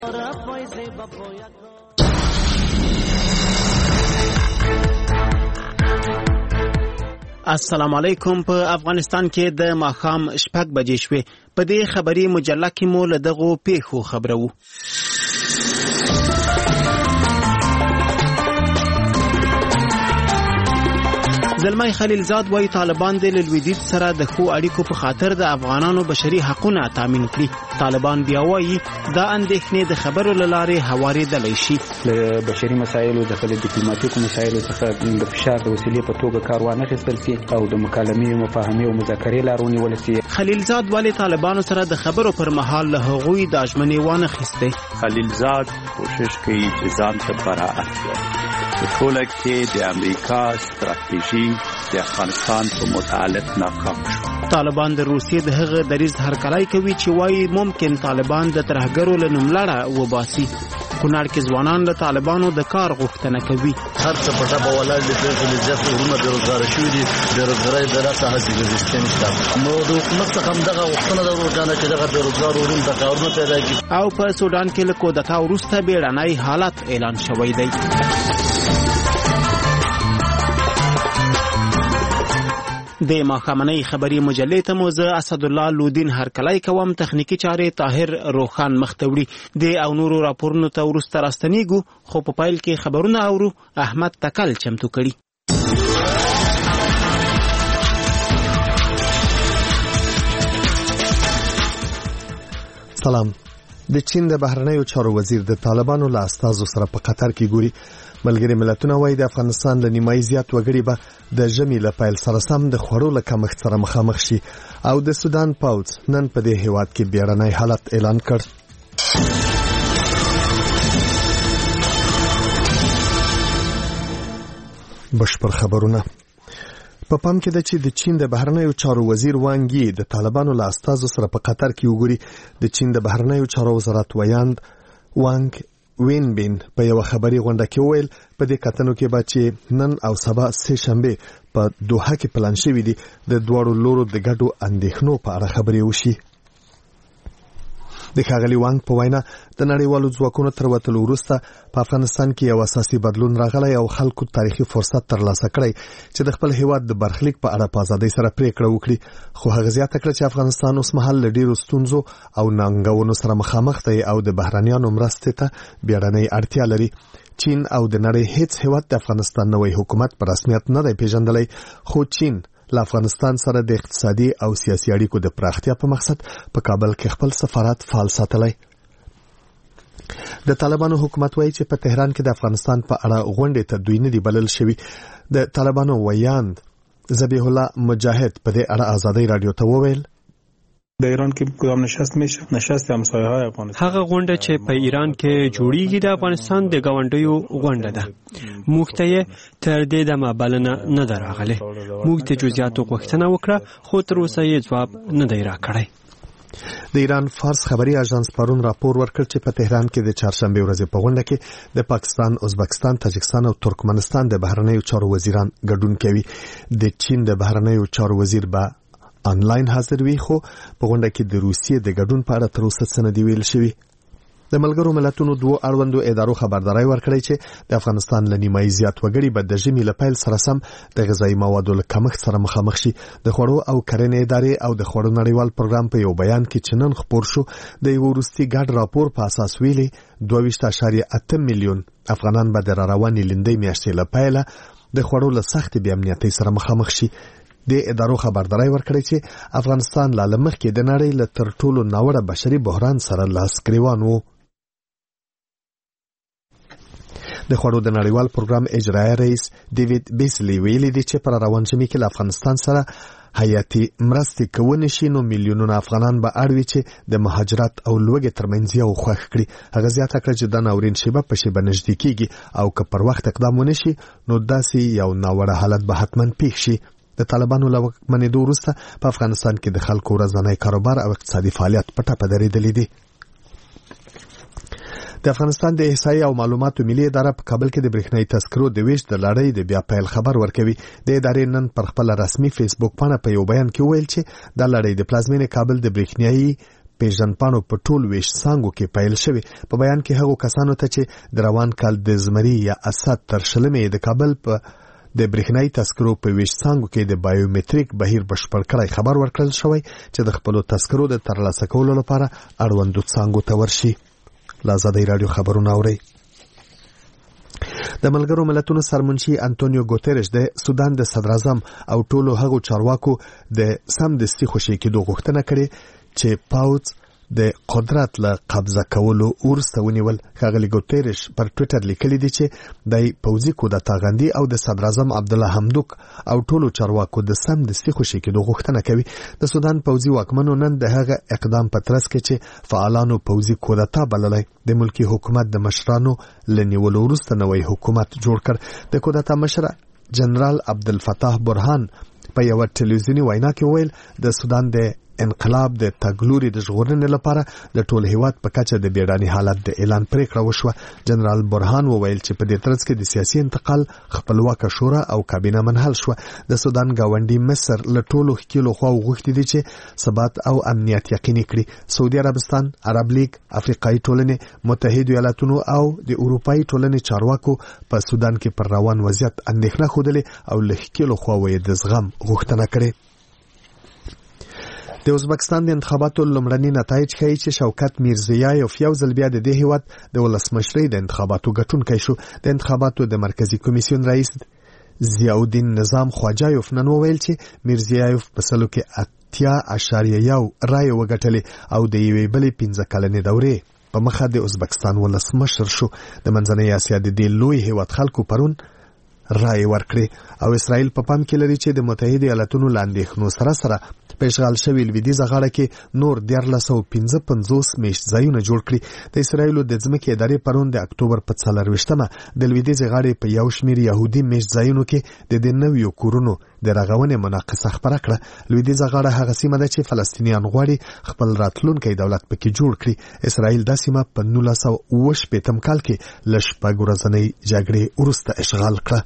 السلام علیکم. په افغانستان کې د ماښام 6 بجې شوې. په دې خبري مجله کې مو له دغو پیښو خبرو. زلمای خلیلزاد وايي طالبان د لویدیځ سره د ښو اړیکو په خاطر د افغانانو بشري حقوقونه تامین کړي. طالبان بیا وايي دا اندېښنې د خبرو له لارې هوارېدلی شي. د بشري مسایلو د ډیپلوماټیکو مسایلو څخه د فشار د وسیلې په توګه کار وانخیستل شي او د مکالمې، مفاهمې او مذاکرې لار ونیول شي. خلیلزاد وايي طالبانو سره د خبرو پر مهال له هغوی د ژمنې وانخیستې. خلیلزاد کوشش کوي چې ځان ته براءت ورکړي. په ټوله کې د امریکا ستراتیژي د افغانستان په متعلق ناکام شو. طالبان د روسیې د هغه دریځ هرکلی کوي چې وايي ممکن طالبان د ترهګرو له نوملړه وباسي. کونړ کې ځوانان له طالبانو د کار غوښتنه کوي. هر څه په ټاپه ولاړ دي، په زیات ورونه بیروزګار شوي دي، بیروزګارۍ د راسه هڅې ګذشتې نشته. نو د حکومت څخه هم دغه غوښتنه ده ورکانه چې دغه بیروزګار ورون د کارونه پیدا کړي. او په سودان کې له کودتا وروسته بیړنی حالت اعلان شوی دی. د ماښامنۍ خبري مجلې ته مو زه اسدالله لودین هرکلی کوم. تخنیکی چارې طاهر روخان مخته وړي. د او نورو راپورونو ته وروسته راستنیږو، خو په پیل کې خبرونه اورو. احمد تکل چمتو کړي. سلام. د چین د بهرنیو چارو وزیر د طالبانو له استازو سره په قطر کې ګوري. ملګری ملتونه وايي د افغانستان له نیمایي زیات وګړي به د ژمي له پیل سره سم د خوړو له کمښت سره مخامخ شي. او د سودان پوځ نن په دې هیواد کې بیړنی حالت اعلان کړ. بشپړ خبرونه. په پام کې ده چې د چین د بهرنیو چارو وزیر وانګ یي د طالبانو له استازو سره په قطر کې وګوري. د چین د بهرنیو چارو وزارت ویاند وانګ وینبین په یو خبري غونډه کې ویل په دې کتنو کې به چې نن او سبا سه شنبه په دوحه کې پلان شوی دی د دوړو لورو د ګډو اندېښنو په اړه خبري وشي. د ښاغلي وانګ په وینا د نړیوالو ځواکونو تر وتلو وروسته په افغانستان کې یو اساسي بدلون راغلی او خلکو تاریخي فرصت ترلاسه کړی چې د خپل هیواد د برخلیک په اړه په ازادۍ سره پریکړه وکړي. خو هغه زیاته کړه چې افغانستان اوس مهال له ډیرو ستونزو او ننګونو سره مخامخ دی او د بهرنیانو مرستې ته بیړنۍ اړتیا لري. چین او د نړۍ هیڅ هیواد د افغانستان نوی حکومت په رسمیت نه دی پیژندلی، خو چین له افغانستان سره د اقتصادي او سیاسي اړیکو د پراختیا په مقصد په کابل کې خپل سفارت فعال ساتلی. د طالبانو حکومت وایي چې په تهران کې د افغانستان په اړه غونډې ته دوی نه دی بلل شوي. د طالبانو ویاند ذبیح الله مجاهد په دې اړه ازادۍ رادیو ته وویل د ایران کې کوم نشست همسایه‌های افغانستان هغه غونډه چې په ایران کې جوړیږي د افغانستان د گاونډیو غونډه ده. موږ ته تر دې دمه بلنه نه دراغله. موږ ته جزئیاتو غوښتنه وکړه، خو تر اوسه یې جواب نه دی راکړی. د ایران فارس خبري اژانس پرون راپور ورکړ چې په تهران کې د چهارشنبه ورځې په غونډه کې د پاکستان، ازبکستان، تاجکستان او ترکمنستان د بهرنیو چارو وزیران ګډون کوي. د چین د بهرنیو چارو وزیر به آنلاین حاضر وي، خو په غونډه کې د روسیې د ګډون په اړه تر اوسه څه نه دی ویل شوی. د ملګرو ملتونو دوه اړوندو ادارو خبرداري ورکړې چې د افغانستان له نیمایي زیات وګړي به د ژمي له پیل سره سم د غذایي موادو له کمښت سره مخامخ شي. د خوړو او کرنې ادارې او د خوړو نړیوال پروګرام په یو بیان کې چې نن خپور شو د یو وروستي ګډ راپور په اساس ویلي 22.8 میلیون افغانان به د روانې لیندۍ میاشتې له پیله د خوړو له سختې بې امنیتۍ سره مخامخ شي. د ادارو خبرداري ورکړې چې افغانستان لا مخکې د نړۍ له تر ټولو ناوړه بشري بحران سره لاس ګریوان وو. د خوړو د نړیوال پروګرام اجرایي رئیس ډیوډ بیسلی ویلي دی چې پر روان ژمي کې له افغانستان سره حیاتي مرستې کوونې شي نو میلیونونه افغانان به اړوي چې د مهاجرت او لوږې ترمنځ یو خوښ کړي. هغه زیاته کړه چې د ناورین شیبه په شیبه نږدې کیږي او که پر وخت اقدام ونه شي نو داسې یو ناوړه حالت به حتما پیښ شي. د طالبانو له واکمنېدو وروسته په افغانستان کې د خلکو ورځنی کاروبار او اقتصادي فعالیت په ټپه درېدلی دی. د افغانستان د احصایې او معلوماتو ملي اداره په کابل کې د برېښنايي تذکرو د ویش د لړۍ د بیا پیل خبر ورکوي. د ادارې نن پر خپل رسمي فیسبوک باندې په یو بیان کې ویل چې د لړۍ د پلازمینې کابل د برېښنايي پیژندپاڼو په ټول ویش څانګو کې پیل شوی. په بیان کې هغو کسانو ته چې د روان کال د زمري یا اسد تر شلمې د کابل په د برېښنايي تذکرو په ویش څانګو کې د بایومټریک بهیر بشپړ کړی خبر ورکړل شوی چې د خپلو تذکرو د ترلاسه کولو لپاره اړوندو څانګو ته ورشي. له ازادۍ راډیو خبرونه اورئ. د ملګرو ملتونو سرمنشي انټونیو ګوتریش د سودان د صدر اعظم او ټولو هغو چارواکو د سمدستي خوشي کېدو غوښتنه کړې چې پاوځ د قدرت له قبضه کولو وروسته ونیول. ښاغلي ګوتریش پر ټویټر لیکلي دي چې د پوځي کودتا غندي او د صدر اعظم عبدالله حمدوک او ټولو چارواکو د سمدستي خوشي کېدو غوښتنه کوي. د سودان پوځي واکمنو نن د هغه اقدام په ترڅ کې چې فعالانو پوځي کودتا بللی د ملکی حکومت د مشرانو لنیولو وروسته نوی حکومت جوړ کړ. د کودتا مشر جنرال عبدالفتاح برهان په یو ټلویزیوني وینا کې ویل د سودان د انقلاب د تګلوري د ژغورنې لپاره د ټول هیواد په کچه د بیړني حالت د اعلان پریکړه وشوه. جنرال برهان وویل چې په دې ترڅ کې د سیاسي انتقال خپلواکه شورا او کابینه منحل شوه. د سودان گاونډي مصر له ټولو ښکېلو خواو غوښتي دي چې ثبات او امنیت یقیني کړي. سعودي عربستان، عرب لیگ، افریقایي ټولنې، متحده ایالاتونو او د اروپایي ټولنې چارواکو په سودان کې پر روان وضعیت اندېښنه ښودلې او له ښکېلو خواو یې د زغم غوښتنه کړې. د ازبکستان د انتخاباتو لومړني نتایج ښیي چې شوکت میرزیایف یو ځل بیا د دې هیواد د ولسمشرۍ د انتخاباتو ګټونکی شو. د انتخاباتو د مرکزی کمیسیون رئیس ضیاءالدین نظام خواجایف نن وویل چې میرزیایف په سلو کې 80.1 رایې وګټلې او د یوې بلې 15 کلنې دورې په مخه د ازبکستان ولسمشر شو. د منځنۍ اسیا د دې لوی هیواد خلکو پرون رای ورکړي او اسرائیل په پام کې لري چې د متحده ایالاتونو لاندېښنو سره سره په اشغال شوي لویدیځه غاړه کې نور 1455 میشت ځایونه جوړ کړي. د اسرائیلو د ځمکې ادارې پرون د اکتوبر په 24مه د لویدیځې غاړې په یو شمېر یهودي میشت ځایونو کې د دې نویو کورونو د رغونې مناقصه خپره کړه. لویدیځه غاړه هغه سیمه ده چې فلسطینیان غواړي خپل راتلونکی دولت پکې جوړ کړي. اسرائیل دا سیمه په 1918 کال کې له شپږ ورځنۍ جګړې وروسته اشغال کړه.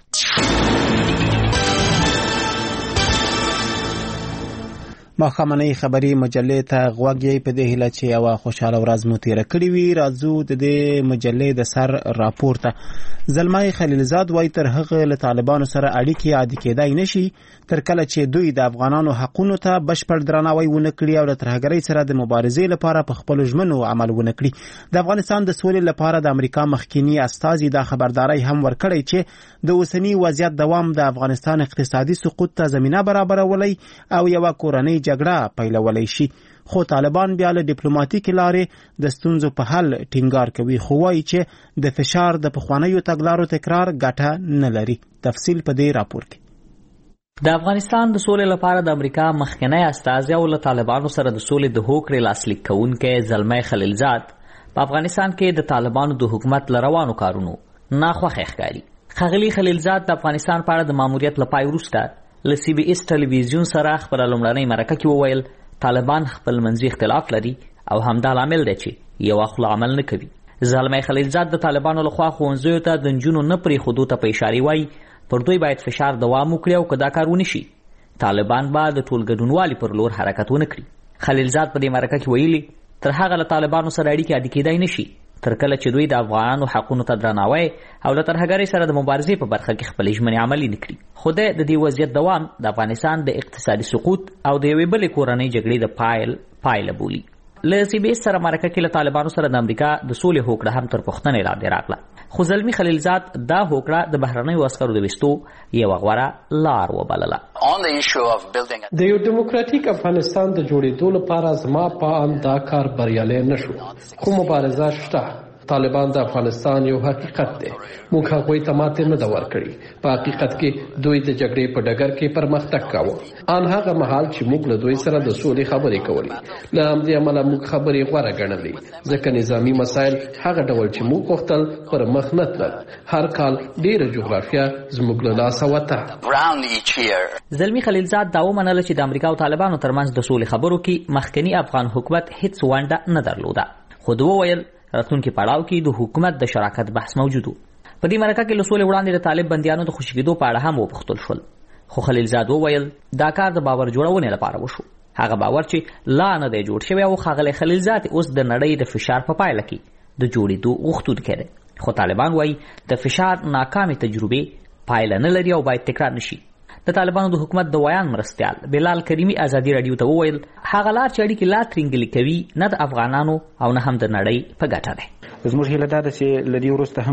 ماښامنۍ خبري مجلې ته غوږ یې په دې هیله چې یوه خوشحاله ورځ مو تېره کړې وي. راځو د دې مجلې د سر راپور ته. زلمای خلیلزاد وایي تر هغه له طالبانو سره اړیکې عادي کېدای نشي تر کله چې دوی د افغانانو حقونو ته بشپړ درناوی ونه کړي او له ترهګرۍ سره د مبارزې لپاره په خپلو ژمنو عمل ونه کړي. د افغانستان د سولې لپاره د امریکا مخکینی استازي دا خبرداری هم ورکړی چې د اوسني وضعیت دوام د افغانستان اقتصادي سقوط ته زمینه برابرولی او یوه کورنۍ جګړه پیلولی شي. خو طالبان بیا له ډیپلوماټیکې لارې د ستونزو په حل ټینګار کوي خو وایي چې د فشار د پخوانیو تګلارو تکرار ګټه نه لري. تفصیل په دې راپور کې. د افغانستان د سولې لپاره د امریکا مخکنی استازی او له طالبانو سره د سولې د هوکړې لاسلیک کوونکی زلمای خلیلزاد په افغانستان کې د طالبانو د حکومت له روانو کارونو ناخوښه ښکاري. ښاغلي خلیلزاد د افغانستان په اړه د ماموریت له پای وروسته له سی بي اس ټلویزیون سره خپله لومړنۍ مرکه کې وویل طالبان خپل منځي اختلاف لري او همدا لامل دی چې یو خپل عمل نه کوي. زلمای خلیلزاد د طالبانو لخوا ښوونځیو ته د نجونو نه پرېښودو ته په اشارې وایي پر دوی باید فشار دوام وکړي او که دا کار ونه شي طالبان به د ټول ګډونوالي پر لور حرکت ونه کړي. خلیلزاد په دې مرکه کې ویلي تر هغه له طالبانو سره اړیکې عادي کېدای نشي تر کله چې دوی د افغانانو حقونو ته درناوی او له ترهګرۍ سره د مبارزې په برخه کې خپلې ژمنې عملي نه کړي. خو د دې وضعیت دوام د افغانستان د اقتصادي سقوط او د یوې بلې کورنۍ جګړې د پایله بولي. له سی بي اس سره مرکه کې له طالبانو سره د امریکا د سولې هوکړه هم تر پوښتنې لاندې راغله خو زلمي خلیلزاد دا هوکړه د بهرنیو عسکرو د ویستو یوه غوره لار وبلله. د یو دیموکراتیک افغانستان د جوړېدو لپاره زما په اند دا کار بریالی نه شو خو مبارزه شته. طالبان د افغانستان یو حقیقت دی. موږ هغوی ته ماتې نه ده ورکړې. په حقیقت کې دوی د جګړې په ډګر کې پرمختګ کاوه. ان هغه مهال چې موږ له دوی سره د سولې خبرې کولې له همدې امله موږ خبرې غوره ګڼلې ځکه نظامي مسایل هغه ډول چې موږ غوښتل پر مخ نه تلل. هر کال ډېره جغرافیه زموږ له لاسه وته. زلمي خلیلزاد دا ومنله چې د امریکا او طالبانو ترمنځ د سولې خبرو کې مخکني افغان حکومت هیڅ ونډه نه درلوده. خو دوی وویل راتلونکي پړاو کې د حکومت د شراکت بحث موجود و. په دې مرکه کې له سولې وړاندې د طالب بندیانو د خوشي کېدو په اړه هم وپوښتل شول خو خلیلزاد وویل دا کار د باور جوړونې لپاره وشو. هغه باور چې لا نه دی جوړ شوی او ښاغلی خلیلزاد اوس د نړۍ د فشار په پایله کې د جوړېدو غوښتونکی دی. خو طالبان وایي د فشار ناکامې تجربې پایله نه لري او باید تکرار نشي. د طالبانو د حکومت د ویان مرستیال بلال کریمی ازادي رادیو ته وویل هغه لار چې اړیکې لا ترینګلې کوي نه د افغانانو او نه هم د نړۍ په ګټه دی. زموږ هیله دا ده چې له دې وروسته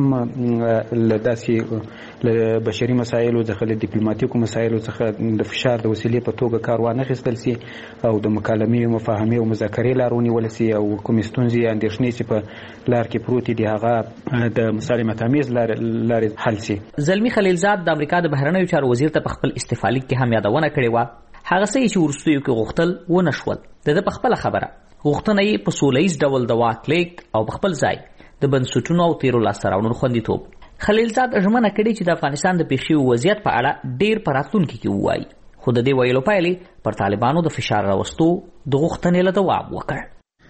هم له داسې له بشري مسایلو څخه له ډیپلوماتیکو مسایلو څخه د فشار د وسیلې په توګه کار وانخیستل سي او د مکالمې مفاهمې او مذاکرې لار ونیول سي او کومې ستونزې اندېښنې چې په لار کې پروتې دي هغه د مسالمت آمیز لارې حل سي. زلمي خلیلزاد د امریکا د بهرنیو چارو وزیر ته په خپل استعفا لیک کې هم یادونه کړې وه. هغه څه چې وروستیو کې غوښتل ونه شول. د په خپله خبره غوښتنه یې په سولیز ډول د واک لیږد او په خپل ځای د بنسټونو او تیرو لاسته راوړنو خوندیتوب. خلیلزاد ژمنه کړې چې د افغانستان د پیښې وضعیت په اړه ډیر په راتلونکي کې ووایي. خو د دې ویلو پایلې پر طالبانو د فشار راوستو د غوښتنې له دوام وکړ.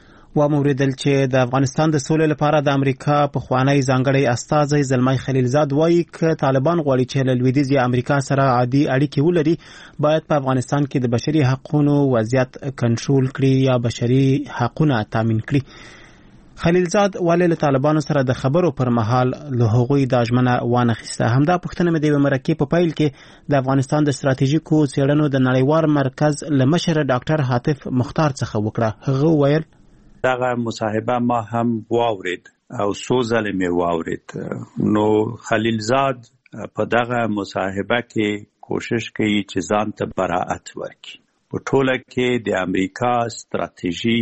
واوریدل چې د افغانستان د سولې لپاره د امریکا پخوانی ځانګړی استازی زلمی خلیلزاد وایي چې طالبان غواړي چې له لویدیځي امریکا سره عادي اړیکې ولري باید په افغانستان کې د بشري حقوقو وضعیت کنټرول کړي یا بشري حقوقونه تامین کړي. خلیلزاد ولې له طالبانو سره د خبرو پر مهال له هغوی د ژمنه وانخیسته. همدا پوښتنه مې د یوې مرکې په پیل کې د افغانستان د ستراتیژیکو څېړنو د نړیوال مرکز له مشر ډاکټر حاتف مختار څخه وکړه. هغه وویل دغه مصاحبه ما هم واورید او څو ځله مې واورید. نو خلیلزاد په دغه مصاحبه کې کوشش کوي چې ځان ته براءت ورکړي. په ټوله کې د امریکا ستراتیژي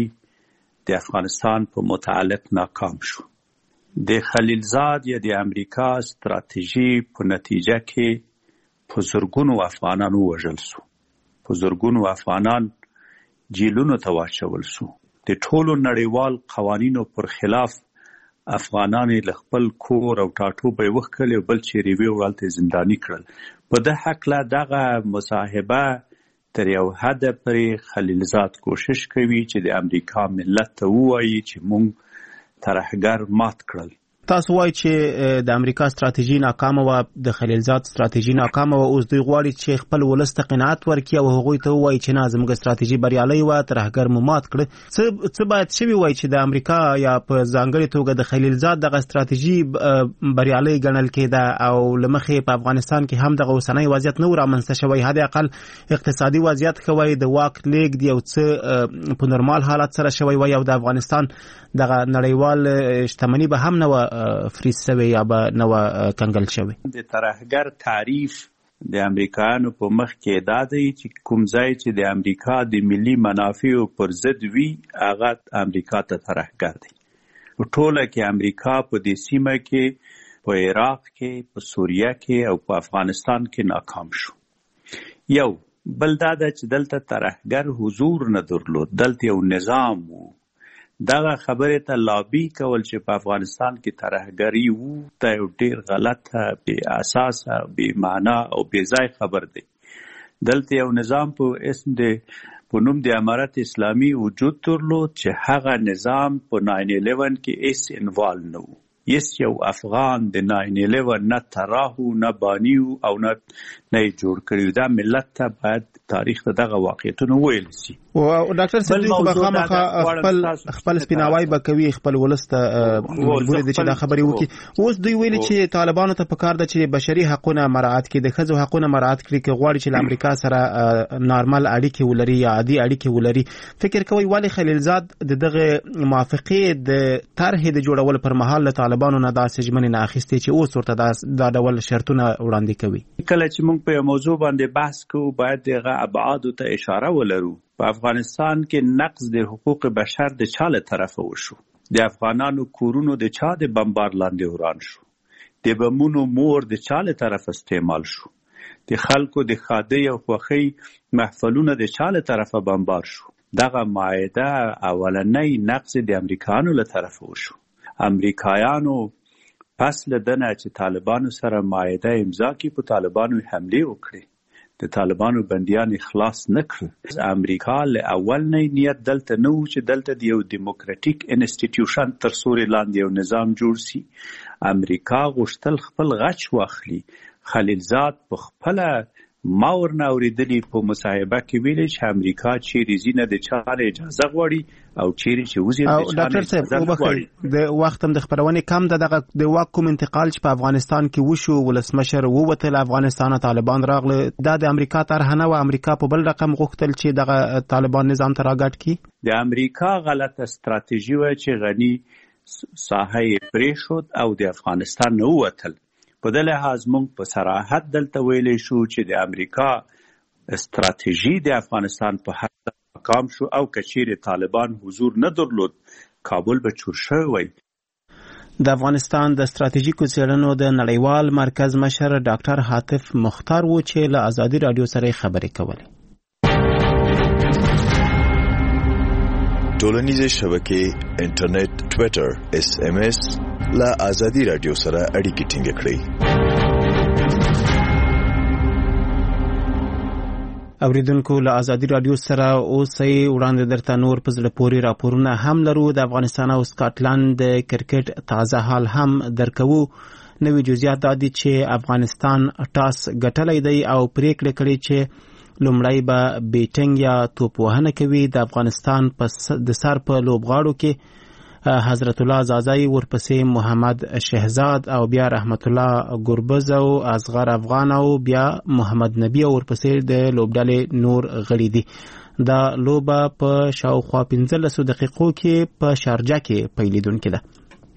د افغانستان په متعلق ناکام شو. د خلیلزاد یا د امریکا ستراتیژي په نتیجه کې په زرګونو افغانان وژل شو. په زرګونو افغانان جیلونو ته واچول شو. د ټولو نړیوال قوانینو پر خلاف افغانان له خپل کور او ټاټوبه وکړل او بل چیرې ویولته زندانی کړل. په د حق لا دغه مصاحبه تر یو حد پرې خلیلزاد کوشش کوي چې د امریکا ملت ته ووایي چې موږ ترهګر مات کړل. تاسو وایي چې د امریکا ستراتیژي ناکامه و، د خلیلزاد ستراتیژي ناکامه و. اوس دوی غواړي چې خپل ولس ته قناعت ورکړي او هغوی ته ووایي چې نه زموږ ستراتیژي بریالۍ وه، ترهګر مو مات کړه. څه باید شوي وای چې د امریکا یا په ځانګړې توګه د خلیلزاد دغه ستراتیژي بریالۍ ګڼل کېده او له مخې په افغانستان کې هم دغه اوسنی وضعیت نه و رامنځته شوی. حد اقل اقتصادي وضعیت ښه وای، د واک لیږد یو څه په نورمال حالت سره شوی وای او د افغانستان دغه نړیوال شتمني به هم نه و فریز شوی یا به نه و کنګل شوی. د ترهګر تعریف د امریکایانو په مخ کې دا دی چې کوم ځای چې د امریکا د ملي منافعو پر ضد وي هغه امریکا ته ترهګر دی. ټوله کې امریکا په دې سیمه کې په عراق کې، په سوریه کې او په افغانستان کې ناکام شو. یو بل دا ده چې دلته ترهګر حضور نه درلود، دلته یو نظام وو. دغه خبره ته لابي کول چې په افغانستان کې ترهګری وو ته یو ډیر غلطه، بې اساسه، بې معنا او بې ځای خبر دی. دلته یو نظام په نوم د امارت اسلامي وجود درلود چې هغه نظام په 9/11 کې هیڅ انوال نه وو. یو افغان د 9/11 نه تراهو نه بانیو او نه جوړ کړیو. دا ملت ته باید تاریخ ته دغه واقعیتونه ویل سي. او ډاکټر صدیق خامخا خپل سپیناوی به کوي، خپل ولس ته مجبور دي چې دا خبرې وکړي. اوس دوی ویلي چې طالبانو ته پکار ده چې بشري حقوقونه مراعات کړي، د ښځو حقوقونه مراعات کړي، که غواړي چې له امریکا سره نارمل اړیکې ولري یا عادي اړیکې ولري. فکر کوي ولې خلیلزاد دغه موافقې د طرحې د جوړول پر مهال له طالبانو نه داسې ژمنې نه اخیستې چې اوس ورته دا ډول شرطونه وړاندې کوي؟ کله چې موږ په یو موضوع باندې بحث کوو باید دغه ابعادو ته اشاره ولرو. په افغانستان کې نقض د حقوق بشر د چا له طرفه وشو؟ د افغانانو کورونو د چا د بمبار لاندې وران شو؟ د بمونو مور د چا له طرفه استعمال شو؟ د خلکو د ښادۍ او خوښۍ محفلونه د چا له طرفه بمبار شو؟ دغه معاهده اولنی نقض د امریکایانو له طرفه وشو. امریکایانو پس له دنه چې طالبانو سره معاهده امضا کړي په طالبانو حمله وکړي، د طالبانو بندیان خلاص نه کړل. امریکا له اول نه نیت دلته نه و چې دلته د یو دیموکراتیک انسټیټیوشن تر سوري لاندې یو نظام جوړ سي. امریکا غوښتل خپل غچ واخلي. خلیلزاد په خپله ما ورنه اوریدلی په مصاحبه کې ویلي چې امریکا چیرې ځینه د چا اجازه غواړي او چیرې چې وزیر د چا ډاکټر صاحب د وخت هم د خبرونې کم دغه د واک کوم انتقال چې په افغانستان کې وشو ولسمشر ووتل افغانستان طالبان راغله د امریکا طرح نه و امریکا په بل رقم غوښتل چې دغه طالبان نظام ته راګټ کی د امریکا غلطه ستراتیژي و چې غني ساحه پریښود او د افغانستان نه ووتل په دې لحاظ موږ په صراحت دلته ویلې شو چې د امریکا استراتیژي د افغانستان په حق کام شو او کچیر طالبان حضور نه درلود کابل به چور شوی. د افغانستان د ستراتیژیکو څېړنو د نړیوال مرکز مشر ډاکټر حاتف مختار و چې له ازادي رادیو سره خبرې کولې. ټولنیزې شبکې انټرنیټ ټویټر SMS له ازادي رادیو سره اړیکې ټینګ کړئ. اوریدونکو له ازادي رادیو سره اوسئ. وړاندې درته نور په زړه پورې راپورونه هم لرو. د افغانستان او سکاټلند د کرکټ تازه حال هم درکوو. نوې جزئیات دا دي چې افغانستان ټاس ګټلی دی او پریکړه کړې چې لومړی به بیټینګ یا توپ وهنه کوي. د افغانستان د سر په لوبغاړو کې حضرت الله زازای ورپسې محمد شهزاد او بیا رحمت الله ګربز او اصغر افغان او بیا محمد نبی او ورپسې د لوبډلې نور غړي دي. دا لوبه په شاوخوا 15 دقیقو کې په شارجه کې پیلیدونکې ده.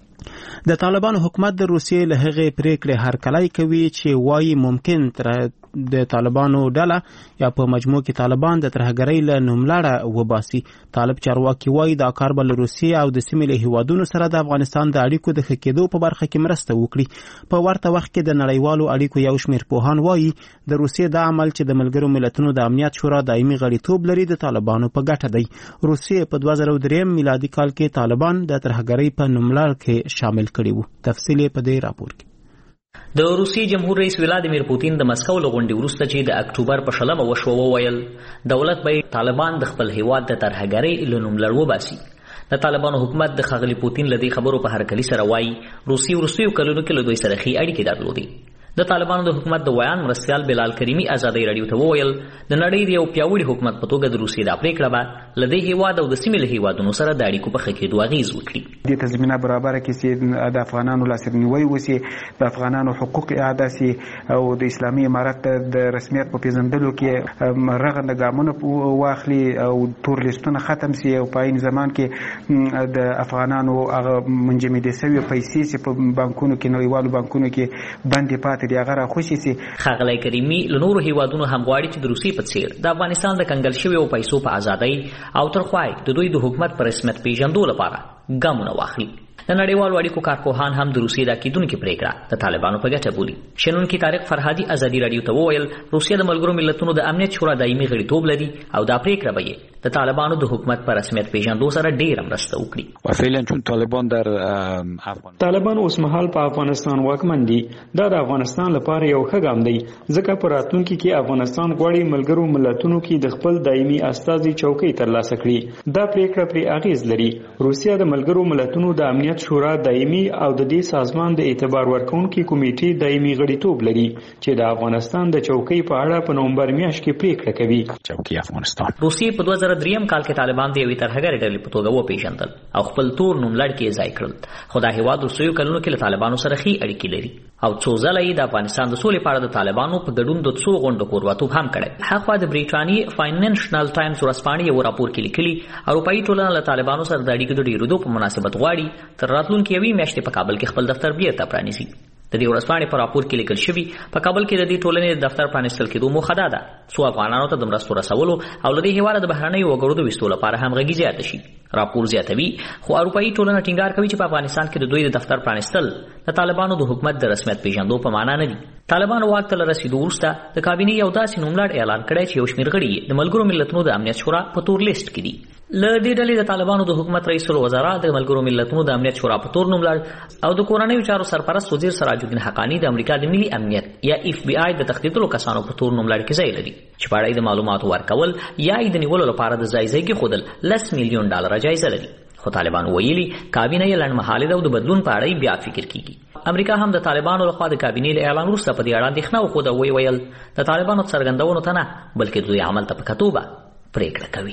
د طالبانو حکومت د روسیې له هغې پریکړې هرکلی کوي چې وایي ممکن د طالبانو ډله یا په مجموع کې طالبان د ترهګرۍ له نوملړه وباسي. طالب چارواکي وایي دا کار به له روسیې او د سیمې له هیوادونو سره د افغانستان د اړیکو د ښه کېدو په برخه کې مرسته وکړي. په ورته وخت کې د نړیوالو اړیکو یو شمېر پوهان وایي د روسیې دا عمل چې د ملګرو ملتونو د امنیت شورا دایمي غړیتوب لري د طالبانو په ګټه دی. روسیې په 2003 میلادي کال کې طالبان د ترهګرۍ په نوملړ کې شامل کړي وو. تفصیل په دې راپور کې. د روسي جمهور رئیس ولادیمیر پوتین د مسکو له غونډې وروسته چې د اکتوبر په 20 وشو وویل دولت به طالبان د خپل هیواد د ترهګرۍ له نوملړ وباسي. د طالبانو حکومت د ښاغلي پوتین له دې خبرو په هرکلي سره وایي روسي وروستیو کلونو کې له دوی سره ښې اړیکې درلودې. د طالبانو د حکومت د ویان مرستیال بلال کریمي ازادي رادیو ته وویل د نړۍ د یو پیاوړي حکومت په توګه د روسیې دا پریکړه به له دې هیواد او د سیمې له هیوادونو سره د اړیکو په ښه کېدو اغېز وکړي. دې ته زمینه برابره کړي چې د افغانانو لاسنیوی وشي، د افغانانو حقوق اعاده شي او د اسلامي امارت د رسمیت په پیژندلو کې رغنده ګامونه واخلي او تور لیستونه ختم شي او په عین زمان کې د افغانانو هغه منجمدې شوي پیسې چې په بانکونو کې نړیوالو بانکونو کې بندي پاتې دي هغه راخوشي شي. ښاغلی کریمي له نورو هیوادونو هم غواړي چې د روسیې په څېر د افغانستان د کنګل شویو پیسو په ازادۍ او ترخوای د دوی د حکومت په رسمیت پیژندو لپاره ګامونه واخلي. د نړیوالو اړیکو کارپوهان هم د روسیې دا کېدونکې پریکړه د طالبانو په ګټه بولي. شنونکي طارق فرهادي ازادي رادیو ته وویل روسیه د ملګرو ملتونو د امنیت شورا دایمي غړیتوب لري او دا پریکړه به یې د طالبانو د حکومت په رسمیت پیژندو سره ډېره مرسته وکړي. فعلا چون طالبان اوس مهال په افغانستان واکمن دي، دا د افغانستان لپاره یو ښه ګام دی ځکه په راتلونکي کې افغانستان غواړي ملګرو ملتونو کې د خپل دایمي استازي چوکۍ ترلاسه کړي. دا پریکړه پرې اغیز لري. روسیه د ملګرو ملتونو د امنیت شورا دایمي او د دې سازمان د اعتبار ورکونکي کمیټې دایمي غړیتوب لري چې د افغانستان د چوکۍ په اړه په نومبر میاشت کې پریکړه کوي. چوکۍ افغانستان روسیې په 2003 کال کې طالبان د یوې ترهګرې ډلې په توګه وپېژندل او خپل تور نوملړ کې ځای کړل. خو دا هیواد روسیو کلونو کې له طالبانو سره ښې اړیکې لري او څو ځله یې د افغانستان د سولې په اړه د طالبانو په ګډون د څو غونډو کوربهتوب هم کړی. هاخوا د بریټانیې فاینانشنل ټایمز ورځپاڼې یو راپور کې لیکلي اروپایي ټولنه له طالبانو سره د اړیکو د ډېرېدو په مناسبت غواړي تر راتلونکي یوې میاشتې په کابل کې خپل دفتر بیرته پرانیزي. د دې ورځپاڼې په راپور کې لیکل شوي په کابل کې د دې ټولنې د دفتر پرانیستل کېدو موخه دا ده څو افغانانو ته د مرستو رسولو او له دې هېواده د بهرنیو وګړو د ویستو لپاره همغږي زیاته شي. راپور زیاتوي خو اروپایي ټولنه ټینګار کوي چې په افغانستان کې د دوی د دفتر پرانیستل د طالبانو د حکومت د رسمیت پیژندو په معنا نه دي. طالبانو واک ته له رسېدو وروسته د کابینې یو داسې نوملړ اعلان کړی چې یو شمېر غړي د ملګرو ملتونو د امنیت شورا په تور لیست کې دي. له دې ډلې د طالبانو د حکومت رئیس الوزرا د ملګرو ملتونو د امنیت شورا په تور نوملړ او د کورنیو چارو سرپرست وزیر سراج الدین حقانی د امریکا د ملي امنیت یا FBI د تخطیطلو کسانو په تور نوملړ کې ځای لري چې په اړه د معلوماتو ورکول یا د نیولو لپاره د ځای ځای کې ښودل $10 میلیون جایزه لري. خو طالبانو ویلي کابینه یې لنډمهاله ده او د بدلون په اړه بیا فکر کیږي. امریکا هم د طالبانو لخوا د کابینې له اعلان وروسته په دې اړه اندېښنه وښوده. ویل د طالبانو څرګندونو ته نه بلکې دوی عمل ته په کتو به پریکړه کوي.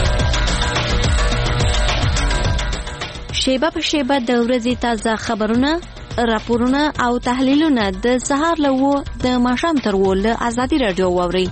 شیبه په شیبه د ورځې تازه خبرونه، راپورونه او تحلیلونه د سهار له 9 د ماښام تر 10 له ازادي رادیو واورئ.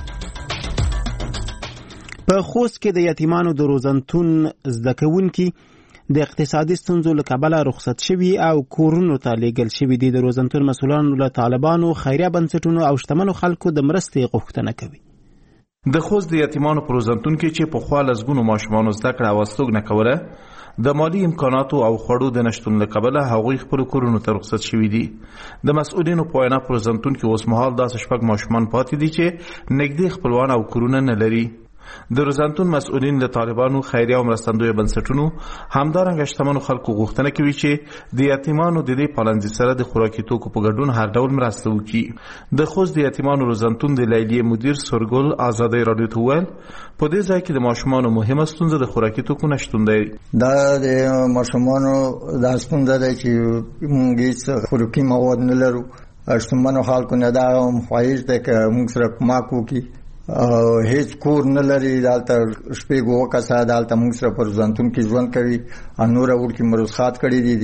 په خوست کې د یتیمانو د روزنتون زده کوونکي د اقتصادي ستونزو له کبله رخصت شوي او کورونو ته لیږل شوي دي. د روزنتون مسؤلانو له طالبانو، خیریه بنسټونو او شتمنو خلکو د مرستې غوښتنه کوي. د خوست د یتیمانو په روزنتون کې چې پخوا لسګونو ماشومانو زده کړه او استوګنه کوله، د مالی امکاناتو او خوړو د نشتون له کبله هغوی خپل کورونو ته رخصت شوي دي. د مسؤلینو په وینا په روزنتون کې اوس مهال داسې 6 ماشومان پاتې دي چې نږدې خپلوان او کورونه نه لري. د روزنتون مسؤلین له طالبانو، خیریه او مرستندویه بنسټونو همدارنګه شتمنو خلکو غوښتنه کوي چې د یتیمانو د دې پالنځي سره د خوراکي توکو په ګډون هر ډول مرسته وکړي. د خوست د یتیمانو روزنتون د لیلیې مدیر سورګل آزادۍ رادیو ته وویل په دې ځای کې د ماشومانو مهمه ستونزه د خوراکي توکو نشتون دی. دا د ماشومانو دا ستونزه ده چې موږ هیڅ خوراکي مواد نه لرو. شتمنو خلکو نه دا خواهش ده که موږ سره کمک وکړي. هیڅ کور نه لري، دالته شپې ګوه کسه دالته موږ سره په روزنتون کې ژوند کوي. نور وړکي مرخصات کړي دي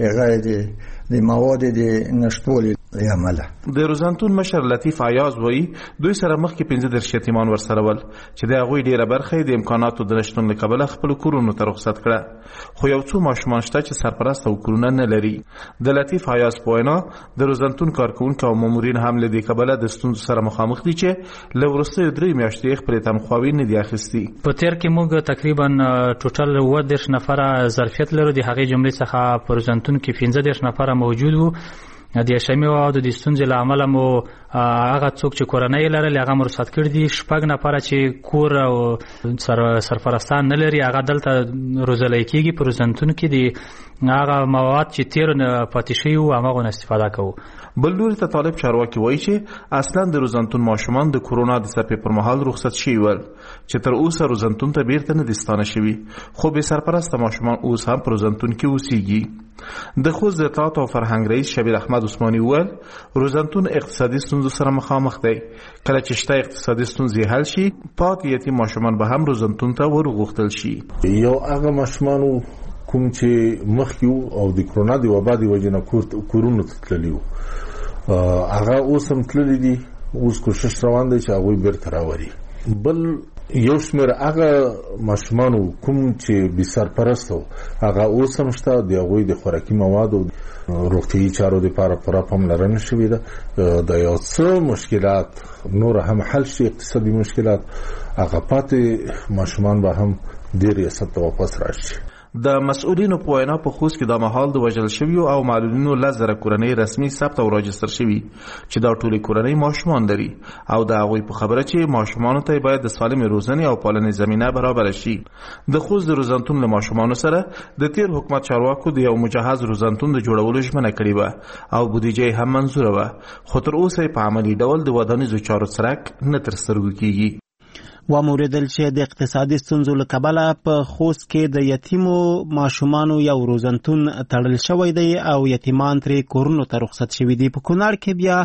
د مواد د نشټولې عمله. د روزنتون مشر لطیف عیاض وایي دوی سره مخکې 15 یتیمان ورسره ول چې د هغوی ډیره برخه د امکاناتو د نشتون له کبله خپل کورونو ته رخصت کړه، خو یو څو ماشومان شته چې سرپرست او کورونه نه لري. د لطیف عیاض په وینا د روزنتون کارکونکو او مامورین هم له دې کبله د ستونزو سره مخامخ دي چې له وروستیو 3 میاشتې خپل تنخواوې نه دي اخیستي. په تیر کې موږ تقریبا ټوټل 10 نفره ظرفیت لرو. د هغې جملې څخه په روزنتون کې 15 نفره موجود وو. د شمې او د ستونزې له امله مو هغه څوک چې کورنۍ لري هغه رخصت کړي دي. 6 نفره چې کور او سرپرستان نه لري هغه دلته روزلای کېږي. په روزنتون کې د هغه مواد چې تیر پاتې شوي وو هغه استفاده کوو. بل لوري ته طالب چارواکي وایي چې اصلا د روزنتون ماشومان د کورونا د څپې پر مهال رخصت شوي ول چې تر اوسه روزنتون ته بیرته نه دي ستانه شوي، خو بې سرپرسته ماشومان اوس هم په روزنتون کې اوسېږي. د خوست د اطلاعات او فرهنګ رئیس شبیر احمد عثماني وویل روزنتون اقتصادي ستونزو سره مخامخ دی. کله چې شته اقتصادي ستونزې حل شي پاتې یتیم ماشومان به هم روزنتون ته ورغوښتل شي. یو هغه ماشومانو کوم چې مخکې او د کرونا د وبا د وجې نه کورونو ته تللي وو هغه اوس هم تللي دي. اوس کوشش روان دی چې هغوی بیرته راوري. بل یو شمېر هغه ماشومانو کوم چې بې سرپرسته وو هغه اوس هم شته. د هغوی د خوراکي موادو روغتیایي چارو دپاره پوره پاملرنه شوې ده. د یو څه مشکلات نور هم حل شي، اقتصادي مشکلات، هغه پاتې ماشومان به هم دې ریاست ته واپس راشي. د مسؤلینو په وینا په خوست کې د مهال د وژل شویو او معلولینو 10,000 کورنۍ رسمي ثبت او راجستر شوي چې دا ټولې کورنۍ ماشومان لري او د هغوی په خبره چې ماشومانو ته باید د سالمې روزنې او پالنې زمینه برابره شي. د خوست د روزنتون له ماشومانو سره د تیر حکومت چارواکو د یو مجهز روزنتون د جوړولو ژمنه کړې وه او بودیجه هم منظوره وه، خو تر اوسه په عملي ډول د ودانیزو چارو څرک نه تر سترګو کېږي. وموریدل چې د اقتصادي ستونزو له کبله په خوست کې د یتیمو ماشومانو یو روزنتون تړل شوی دی او یتیمان ترې کورونو ته رخصت شوي دي. په کونړ کې بیا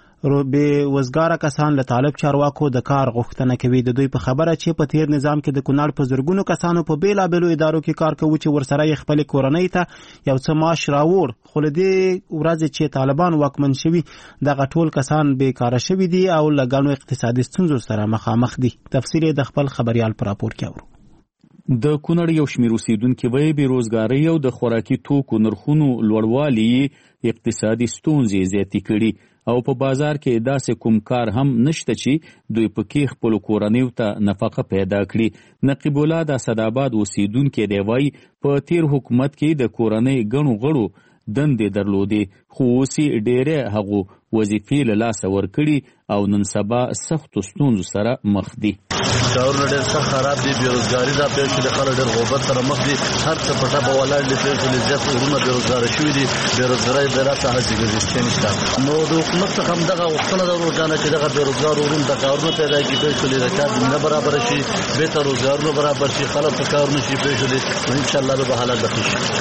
بې وزګاره کسان له طالب چارواکو د کار غوښتنه کوي. د دوی په خبره چې په تیر نظام کې د کونړ په زرګونو کسانو په بیلابیلو ادارو کې کار کوي چې ورسره یې خپلې کورنۍ ته یو څه معاش راوړ، خو له دې ورځې چې طالبان واکمن شوي دغه ټول کسان بیکاره شوي دي او له ګڼو اقتصادي ستونزو سره مخامخ دي. تفصیل یې د خپل خبریال په راپور کې اورو. د کونړ یو شمېر اوسېدونکي وایي بېروزګارۍ او د خوراکي توکو نرخونو لوړوالي اقتصادي ستونزې زیاتې کړي او په بازار کې داسې کوم کار هم نشته چې دوی پکې خپلو کورنیو ته نفقه پیدا کړي. نقیب الله د اسداباد اوسېدونکی دی وایي په تیر حکومت کې د کورنۍ ګڼو غړو دندې درلودې خو اوس یې ډېرې هغو وظیفې له لاسه ورکړي او نن سبا سختو ستونزو سره مخ دي. کارونه ډېر سخت خراب دي، بېروزګاري دا پیل شوې، خلک ډېر غربت سره مخ دي، هر څه په ټپه ولاړ دي، پیل شوې، زیات وروڼه بېروزګاره شوي دي، بېروزګارۍ بېرته هسې ګرځېدلې نشته. نو د حکومت څخه هم دغه غوښتنه ده ورکانه چې دغه بېروزګار وروڼو ته کارونه پیدا کړي، پیل شولې د کار زمینه برابره شي، بېرته روزګارونه برابر شي، خلک په کار نه شي پیل شولې، نو انشاءالله به حالات ښه شي.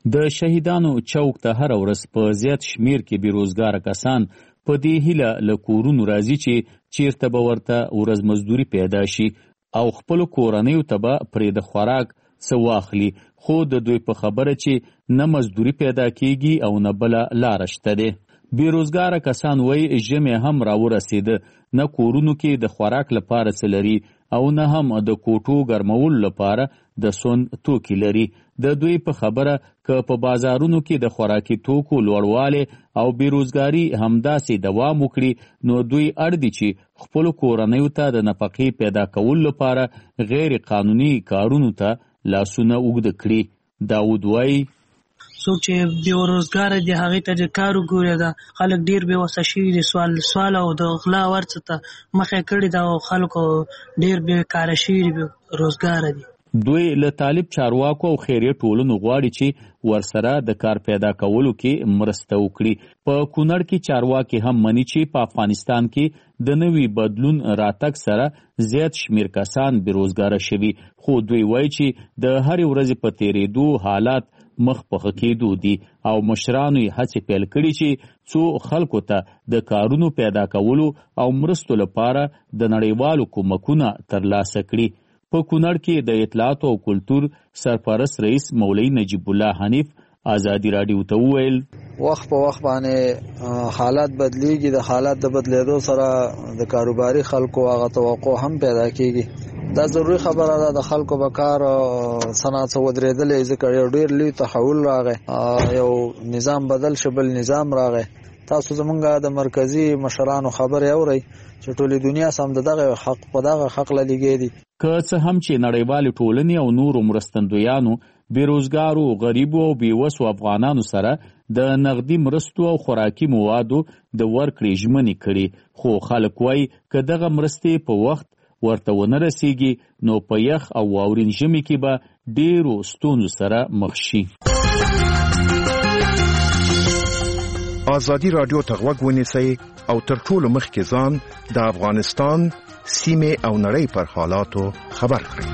د شهیدانو چوک ته هر ورځ په زیات شمیر کې بیروزګار کسان په دې هیله له کورونو راځي چې چیرته به ورته ورځ مزدوري پیدا شي او خپل کورنیو ته به پرې د خوراک څه واخلي، خو د دوی په خبره چې نه مزدوري پیدا کیږي او نه بله لاره شته دی. بیروزګاره کسان وایي ژمی هم راورسېده، نه کورونو کې د خوراک لپاره څه لري او نه هم د کوټو ګرمولو لپاره د سون توکي لري. د دوی په خبره که په بازارونو کې د خوراکي توکو لوړوالی او بیروزګاري همداسې دوام وکړي نو دوی اړ دي چې خپلو کورنیو ته د نفقې پیدا کولو لپاره غیر قانوني کارونو ته لاسونه اوږده کړي. داود وایي څوک چې بیروزګاره دي هغې ته د کار وګوري ده، خلک ډېر بېوسه شوي دي، سوال او د غلا ورڅه ته مخې کړي ده او خلکو ډېر بېکاره شوي دي، بیروزګاره دي. دوی له طالب چارواکو او خیریه ټولنو غواړي چې ورسره د کار پیدا کولو کې مرسته وکړي. په کونړ کې چارواکي هم مني چې په افغانستان کې د نوي بدلون راتګ سره زیات شمیر کسان بیروزګاره شوي، خو دوی وایي چې د هرې ورځې په تېرېدو حالات مخ په کېدو دي او مشرانو یې هڅې پیل کړي چې څو خلکو ته د کارونو پیدا کولو او مرستو لپاره د نړیوالو کومکونه ترلاسه کړي. په کونړ کې د اطلاعاتو او کلتور سرپرست رئیس مولوي نجیب الله حنیف آزادی راډیو ته وویل وخت په وخت باندې حالات بدلیږي، د حالات د بدلیدو سره د کاروباري خلکو هغه توقع هم پیدا کیږي. دا ضروري خبره ده، د خلکو به کار صنعت ودرېدلې ځکه یو ډېر لوی تحول راغی، یو نظام بدل شو بل نظام راغی. تاسو زمونږ د مرکزی مشرانو خبرې اورئ چې ټولې دنیا سم دغه حق په دغه حق لګي دي. که څه هم چې نړیوالې ټولنې او نورو مرستندویانو بیروزګارو، غریبو او بیوسو افغانانو سره د نغدي مرستو او خوراکي موادو د ورکړې ژمنې کړي، خو خلک وایي که دغه مرستې په وخت ورته ونه رسیږي نو په یخ او واورین ژمي کې به ډیرو ستونزو سره مخ شي. آزادی رادیو ته غوږ ونیسئ او تر ټولو مخکې ځان د افغانستان سیمې او نړۍ پر حالاتو خبر کړئ.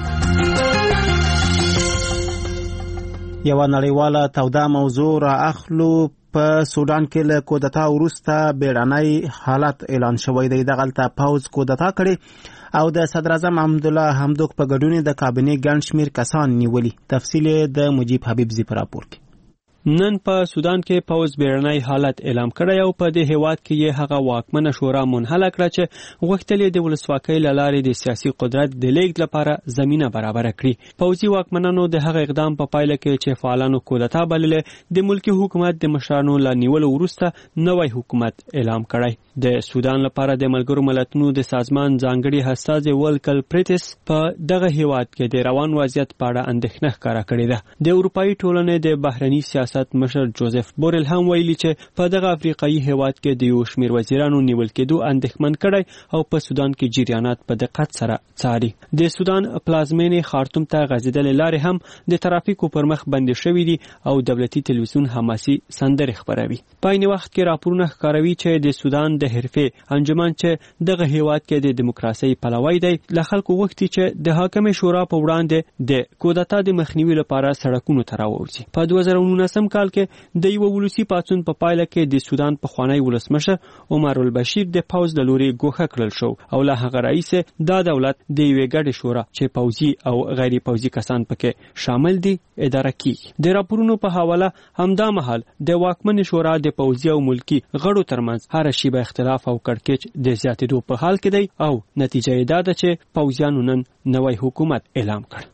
یوه نړیواله توده موضوع را اخلو. په سودان کې له کودتا وروسته بیړنی حالت اعلان شوی دی. دغلته پوځ کودتا کړې او د صدر اعظم حمدالله حمدوک په ګډون د کابینې ګڼ شمېر کسان نیولي. تفصیل د مجیب حبیب زی په راپور کې. نن په سودان کې پوځ بیړنی حالت اعلان کړی او په دې هیواد کې یې هغه واکمنه شورا منحله کړه چې غوښتل یې د ولسواکۍ له لارې د سیاسي قدرت د لیږد لپاره زمینه برابره کړي. پوځي واکمنانو د هغه اقدام په پایله کې چې فعالانو کودتا بللې د ملکي حکومت د مشرانو له نیولو وروسته نوی حکومت اعلان کړی. د سودان لپاره د ملګرو ملتونو د سازمان ځانګړي استازي ولکل پریټس په دغه هیواد کې د روان وضعیت په اړه اندېښنه ښکاره کړې ده. د اروپایي ټولنې د بهرني سیاست مشر جوزف بورل هم ویلي چې په دغه افریقایي هیواد کې د یو شمېر وزیرانو نیول کېدو اندېښمن کړی او په سودان کې جریانات په دقت سره څاري. د سودان پلازمینې خارتوم ته غځېدلې لارې هم د ترافیکو پر مخ بندې شوي دي او دولتي تلویزیون حماسي سندرې خپروي. په عین وخت کې راپورونه ښکاروي چې د سودان د حرفې انجمن چې دغه هیواد کې د دیموکراسۍ پلوی دی له خلکو غوښتي چې د حاکمې شورا په وړاندې د کودتا د مخنیوي لپاره سړکونو ته راووځي. په 2019 کال کې د یو ولسی پاڅون په پایله کې د سودان پخوانی ولسمشر عمر البشیر د پوځ د لوري ګوښه کړل شو او له هغه رئیس دا دولت د یوې ګډې شورا چې پوځي او غیر پوځي کسان پکې شامل دي اداره کیږي. د راپورونو په حواله همدا مهال د واکمن شورا د پوځي او ملکی غړو ترمنځ هر شیبه اختلاف او کړکېچ د زیاتېدو په حال کې دی او نتیجه یې دا ده چې پوځیانو نن نوی حکومت اعلان کړ.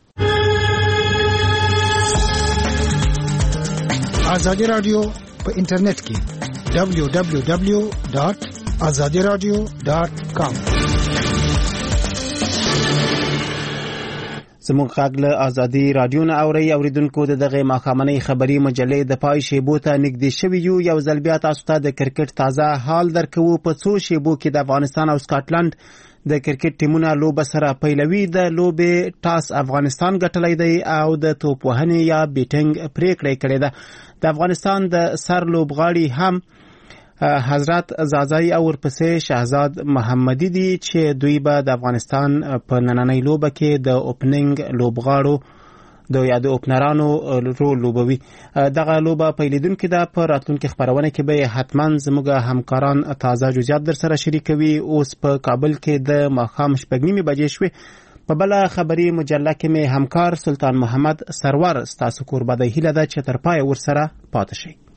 آزادی رادیو په انټرنیټ کې www.azadiradio.com. زموږ غږ له آزادي رادیو نه اورئ. اوریدونکو د دغه ماښامنۍ خبري مجلې د پای شیبو ته نږدې شوي یو ځل بیا تاسو ته د کرکټ تازه حال درکوو. په څو شیبو کې د افغانستان او سکاټلند د کرکټ ټیمونه لوبه سره پیلوي. د لوبې ټاس افغانستان ګټلی دی او د توپ وهنې یا بیټینګ پریکړه کړې ده. د افغانستان د سر لوبغاړي هم حضرت زازای او ورپسې شهزاد محمدي دي چې دوی به د افغانستان په نننۍ لوبه کې د اوپننګ لوبغاړو د یادو اوپنرانو رول لوبوي. دغه لوبه پیلیدونکې ده. په راتلونکي خپرونه کې به حتما زموږ همکاران تازه جزئیات در سره شریکوي. اوس په کابل کې د ماښام 6:30 بجې شوې. په بله خبري مجله کې مې همکار سلطان محمد سرور ستاسو کوربه د هیله ده چې تر پایه ورسره پاتې شئ.